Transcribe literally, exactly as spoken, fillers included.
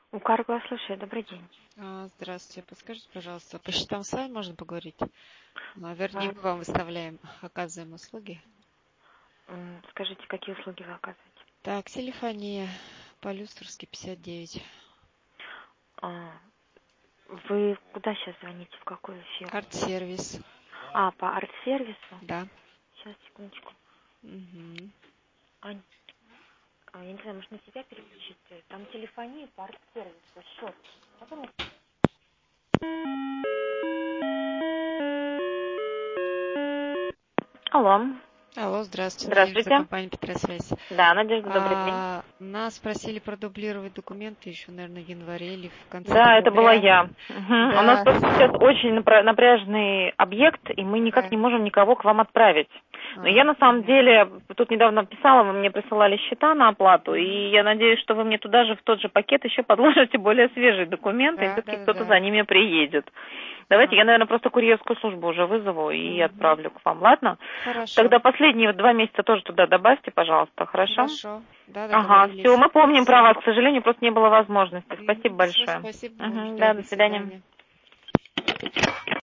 У Карго, слушай, добрый день. А, Здравствуйте. Подскажите, пожалуйста, по счетам с вами можно поговорить? А, Вернее, А, мы вам выставляем, оказываем услуги. м, Скажите, какие услуги вы оказываете? Так, телефония, по Люстровской, пятьдесят девять. А, Вы куда сейчас звоните? В какую фирму? Арт-сервис. А, по арт-сервису? Да. Сейчас, секундочку. Мгм. Ань, а, я не знаю, может на себя переключить? Там телефония по арт-сервису, счет. Потом... Алло, Алло, здравствуйте. Надежда, здравствуйте. компания Петросвязь. Да, Надежда, добрый день. А, нас просили продублировать документы еще, наверное, в январе или в конце Да, это была декабря. я. Мгм. У нас Да. просто сейчас очень напря- напряжный объект, и мы никак Да. не можем никого к вам отправить. Но я А, на самом понятно. деле тут недавно писала, вы мне присылали счета на оплату, и Мгм. я надеюсь, что вы мне туда же в тот же пакет еще подложите более свежие документы, и Да, все-таки да, да, кто-то за да. ними приедет. Давайте Ага. я, наверное, просто курьерскую службу уже вызову и Мгм. отправлю к вам, ладно? Хорошо. Тогда последние вот два месяца тоже туда добавьте, пожалуйста, хорошо? Хорошо. Да, Ага, все, договорились. мы помним про Спасибо. вас, к сожалению, просто не было возможности. Спасибо Мгм. Все, большое. спасибо, вам Мгм, жду. да, До до свидания. свидания.